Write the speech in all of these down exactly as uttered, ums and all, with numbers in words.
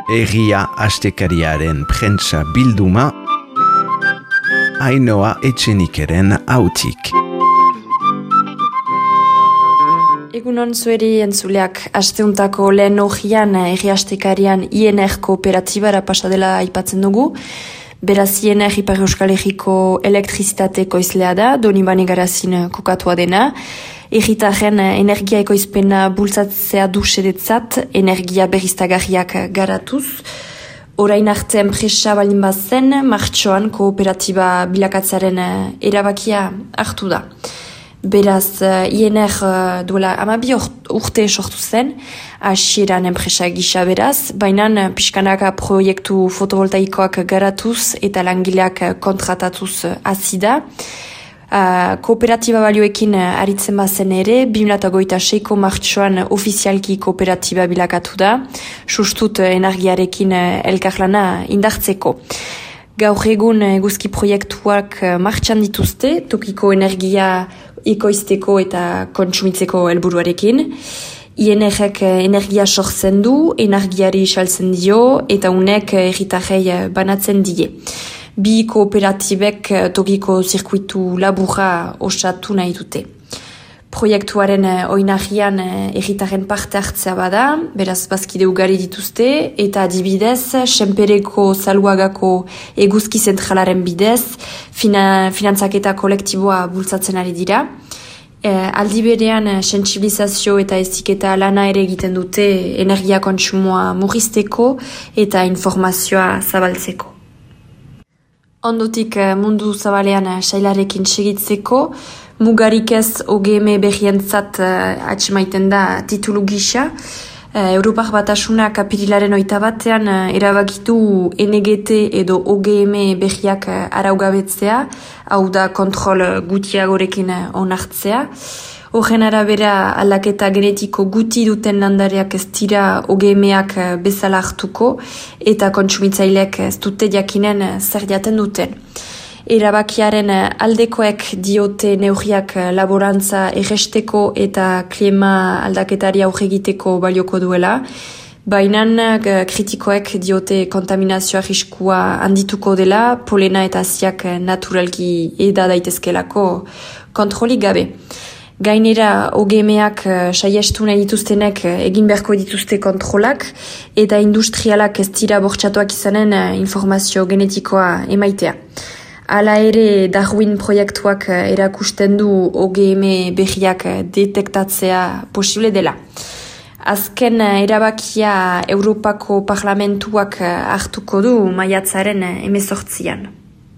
Egia astekariaren prentsa bilduma, Ainhoa Etxenikeren hautik. Egunon zueri entzuleak, asteuntako lehen hogian Egia astekarian I N R kooperatibara pasadela aipatzen dugu. Beraz I N R Ipar Euskal Herriko elektrizitate ekoizlea da, Donibane Garazin kokatua dena. Herritarren energia ekoizpena bultzatzea du xedetzat, energia berriztagarriak garatuz. Orain arte enpresa baldin bazen, martxoan kooperatiba bilakatzaren erabakia hartu da. Beraz, I N R duela amabi urte sortu zen, hasieran enpresa gisa beraz, baina pixkanaka proiektu fotovoltaikoak garatuz eta langileak kontratatuz hasi da. Uh, kooperatiba balioekin aritzen bazen ere, bi mila hogeita seiko martxoan ofizialki kooperatiba bilakatu da, sustut energiarekin elkarlana indartzeko. Gaur egun eguzki proiektuak martxan dituzte, tokiko energia ekoizteko eta kontsumitzeko helburuarekin. I N R-ek energia sortzen du, energiari saltzen dio eta unek herritarrei banatzen die. Bi kooperatibek tokiko zirkuitu laburra osatu nahi dute. Proiektuaren oinarrian herritarren parte hartzea bada, beraz bazkide ugari dituzte, eta adibidez, Senpereko Zaluagako eguzki zentralaren bidez, fina, finantzaketa kolektiboa bultzatzen ari dira. E, aldi berean sentsibilizazio eta heziketa lana ere egiten dute energia kontsumoa murrizteko eta informazioa zabaltzeko. Ondotik mundu zabalean sailarekin segitzeko, mugarik ez O G M berrientzat atxemaiten da titulu gisa. Europar Batasunak apirilaren oita batean erabakitu N G T edo O G M berriak araugabetzea, hau da kontrol gutiagorekin onartzea. Horren arabera aldaketa genetiko guti duten landareak ez dira O G M-ak bezala hartuko eta kontsumitzaileek ez dute jakinen zer jaten duten. Erabakiaren aldekoek diote neurriak laborantza erresteko eta klima aldaketari aurre egiteko balioko duela, baina kritikoek diote kontaminazioa arriskua handituko dela, polena eta haziak naturalki eda daitezkelako kontrolik gabe. Gainera O G M-ak saiestu nahi dituztenek egin beharko dituzte kontrolak eta industrialak ez dira bortxatuak izanen informazio genetikoa emaitea. Hala ere Darwin proiektuak erakusten du O G M berriak detektatzea posible dela. Azken erabakia Europako Parlamentuak hartuko du maiatzaren hemezortzian.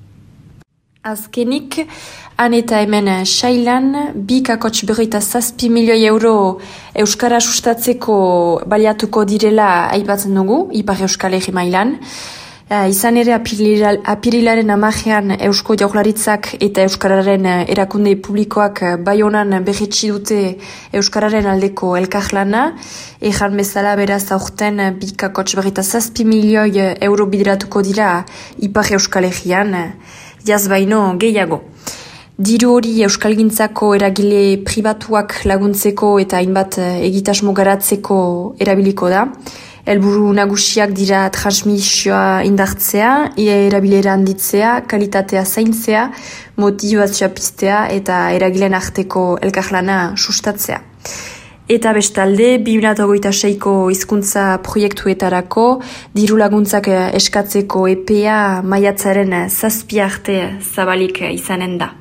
Azkenik, han eta hemen sailan, bi kakotx berroita zazpi milioi euro Euskara sustatzeko baliatuko direla aipatzen dugu, Ipar Euskal Herri mailan. Uh, izan ere apirilaren amajean Eusko Jaurlaritzak eta Euskararen erakunde publikoak Baionan berretsi dute Euskararen aldeko elkarlana, ejan bezala beraz aurten bi kakotx berroita zazpi milioi euro bideratuko dira Ipar Euskal Herrian, jaz baino gehiago. Diru hori euskalgintzako eragile pribatuak laguntzeko eta hainbat egitasmo garatzeko erabiliko da. Helburu nagusiak dira transmisioa indartzea, erabilera handitzea, kalitatea zaintzea, motivazioa piztea eta eragileen arteko elkarlana sustatzea. Eta bestalde, bi mila hogeita seiko hizkuntza proiektuetarako diru laguntzak eskatzeko epea maiatzaren zazpi arte zabalik izanen da.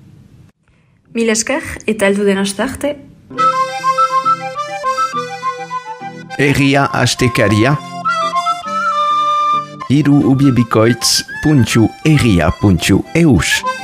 Mil esker eta heldu den aste arte. Egia astekaria hiru ubiebikoitz puntu egia puntu eus